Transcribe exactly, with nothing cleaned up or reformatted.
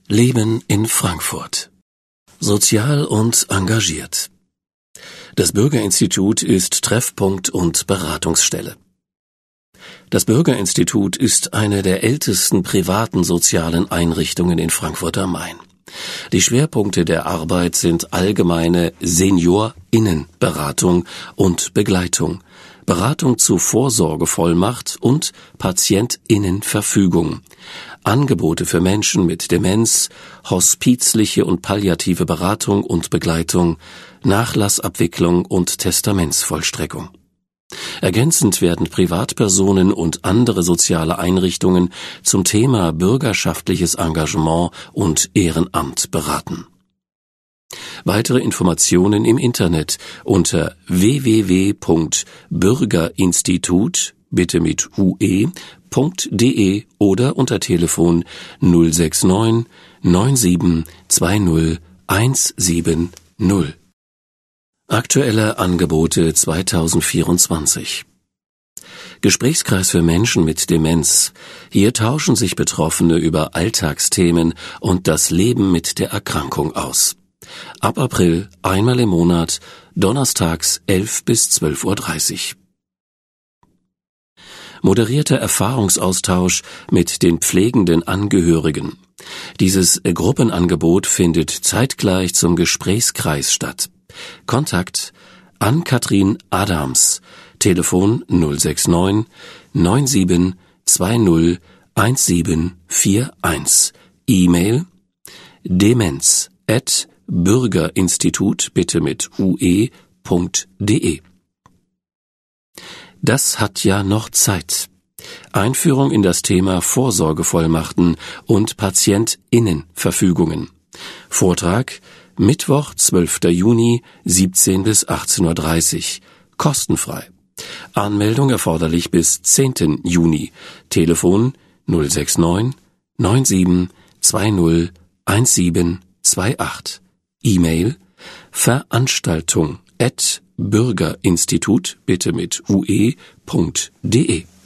Leben in Frankfurt. Sozial und engagiert. Das Bürgerinstitut ist Treffpunkt und Beratungsstelle. Das Bürgerinstitut ist eine der ältesten privaten sozialen Einrichtungen in Frankfurt am Main. Die Schwerpunkte der Arbeit sind allgemeine SeniorInnenberatung und Begleitung, Beratung zu Vorsorgevollmacht und PatientInnenverfügung, Angebote für Menschen mit Demenz, hospizliche und palliative Beratung und Begleitung, Nachlassabwicklung und Testamentsvollstreckung. Ergänzend werden Privatpersonen und andere soziale Einrichtungen zum Thema bürgerschaftliches Engagement und Ehrenamt beraten. Weitere Informationen im Internet unter w w w punkt bürgerinstitut bitte mit ue.de oder unter Telefon null sechs neun neun sieben zwei null eins sieben null. Aktuelle Angebote zweitausendvierundzwanzig. Gesprächskreis für Menschen mit Demenz. Hier tauschen sich Betroffene über Alltagsthemen und das Leben mit der Erkrankung aus. Ab April einmal im Monat, donnerstags elf bis zwölf Uhr dreißig. Moderierter Erfahrungsaustausch mit den pflegenden Angehörigen. Dieses Gruppenangebot findet zeitgleich zum Gesprächskreis statt. Kontakt: Ann-Kathrin Adams, Telefon null sechs neun neun sieben zwei null eins sieben vier eins, E-Mail demenz at bürgerinstitut bitte mit ue.de. Das hat ja noch Zeit. Einführung in das Thema Vorsorgevollmachten und PatientInnenverfügungen. Vortrag Mittwoch, zwölfter Juni, siebzehn bis achtzehn Uhr dreißig, kostenfrei. Anmeldung erforderlich bis zehnten Juni. Telefon null sechs neun neun sieben zwei null eins sieben zwei acht. E-Mail Veranstaltung at bürgerinstitut bitte mit ue.de.